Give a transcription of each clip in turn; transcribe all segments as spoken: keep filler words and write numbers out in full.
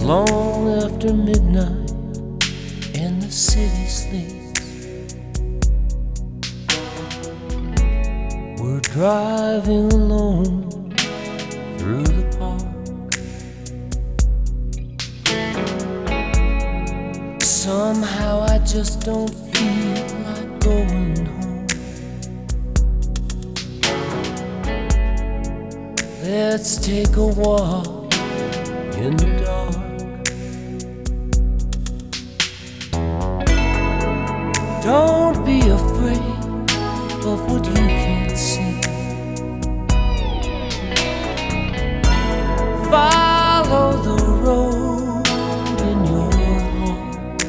long after midnight and the city sleeps, we're driving alone through the park. Somehow I just don't feel like going home. Let's take a walk in the dark. Don't be afraid of what you can't see. Follow the road in your heart.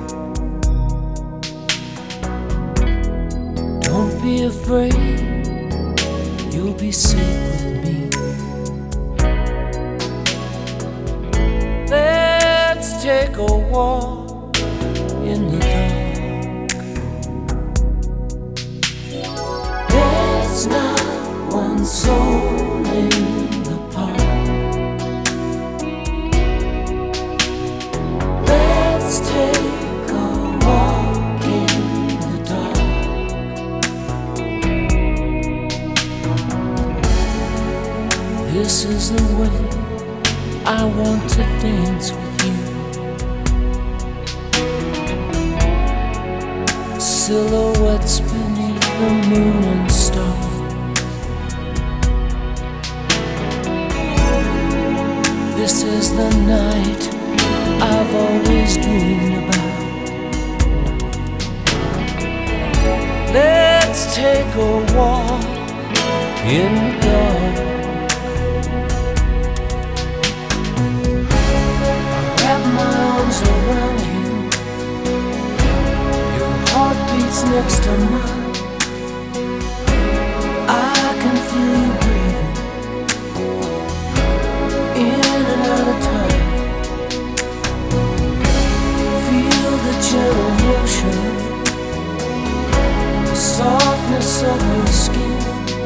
Don't be afraid, you'll be safe with me. Let's take a walk in the dark. There's not one soul in the park. Let's take a walk in the dark. This is the way I want to dance with you. Silhouettes beneath the moon and stars. This is the night I've always dreamed about. Let's take a walk in the dark. Around you, your heart beats next to mine. I can feel you breathing in and out of time. Feel the gentle motion, the softness of your skin.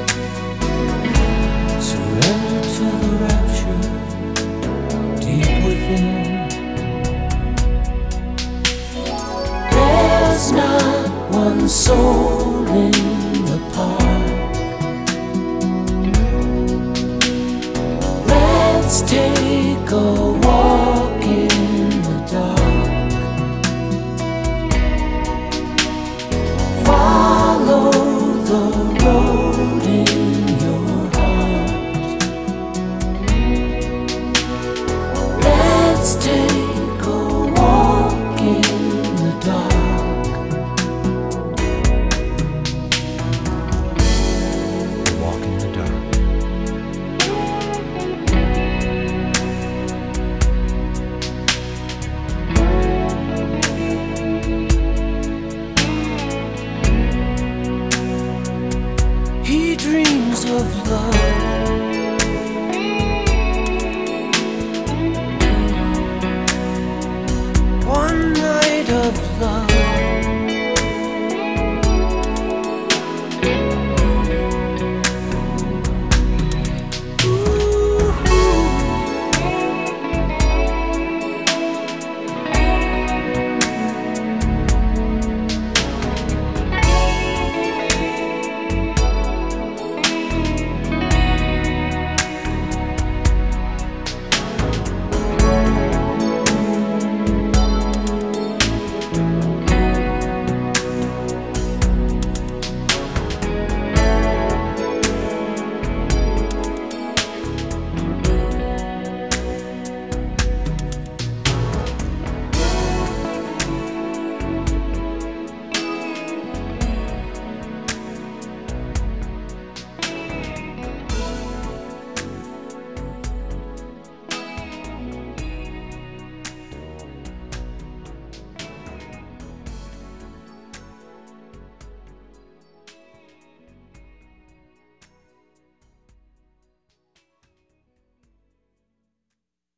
Surrender to the rapture deep within. There's not one soul in the park. Let's take a walk in the dark. Follow the road in your heart. Let's take a walk in the dark. He dreams of love